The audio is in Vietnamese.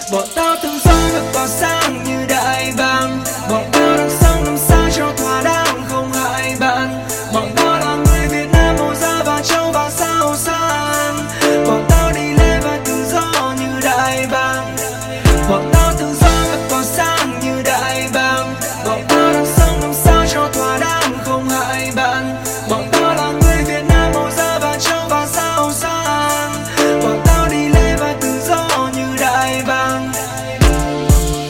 Bọn tao tự do được tỏa sáng như đại bàng. Bọn tao đang sống làm sao cho thỏa đáng không hại bạn. Bọn tao là người Việt Nam màu da và châu và sao san. Bọn tao đi lên và tự do như đại bàng. Bọn tao tự do